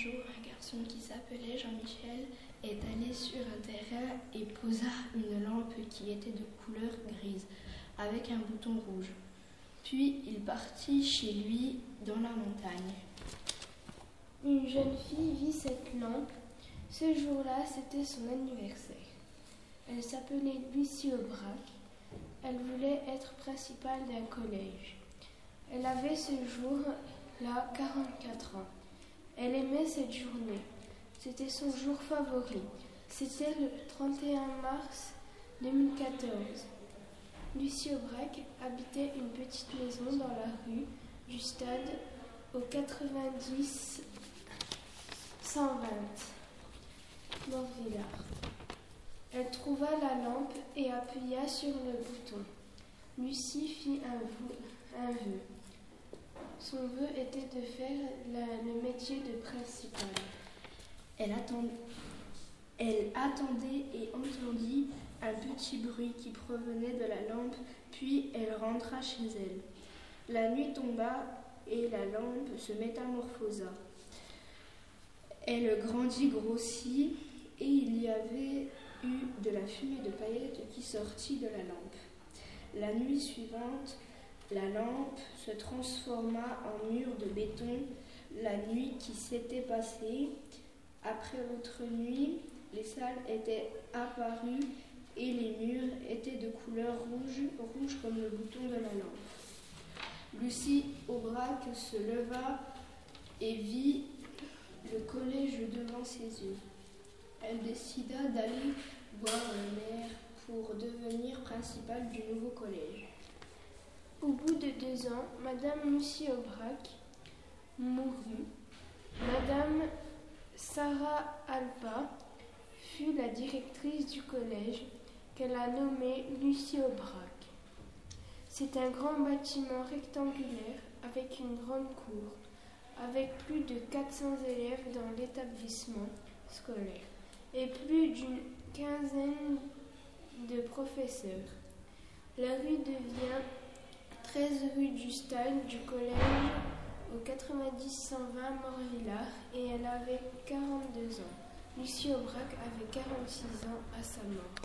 jour, un garçon qui s'appelait Jean-Michel est allé sur un terrain et posa une lampe qui était de couleur grise, avec un bouton rouge. Puis il partit chez lui dans la montagne. Une jeune fille vit cette lampe. Ce jour-là, c'était son anniversaire. Elle s'appelait Lucie Aubrac. Elle voulait être principale d'un collège. Elle avait ce jour-là 44 ans. Elle aimait cette journée. C'était son jour favori. C'était le 31 mars 2014. Lucie Aubrac habitait une petite maison dans la rue du Stade au 90 120 Morvillard. Elle trouva la lampe et appuya sur le bouton. Lucie fit un vœu. Son vœu était de faire le métier de principale. Elle attendait et entendit un petit bruit qui provenait de la lampe, puis elle rentra chez elle. La nuit tomba et la lampe se métamorphosa. Elle grossit, et il y avait eu de la fumée de paillettes qui sortit de la lampe. La nuit suivante, la lampe se transforma en mur de béton. La nuit qui s'était passée, après l'autre nuit, les salles étaient apparues et les murs étaient de couleur rouge comme le bouton de la lampe. Lucie Aubrac se leva et vit le collège devant ses yeux. Elle décida d'aller voir le maire pour devenir principale du nouveau collège. Au bout de 2 ans, Madame Lucie Aubrac mourut. Madame Sarah Alpa fut la directrice du collège qu'elle a nommé Lucie Aubrac. C'est un grand bâtiment rectangulaire avec une grande cour, avec plus de 400 élèves dans l'établissement scolaire et plus d'une quinzaine de professeurs. La rue devient 13 rue du Stade du collège au 90 120 Morvillard et elle avait 42 ans. Lucie Aubrac avait 46 ans à sa mort.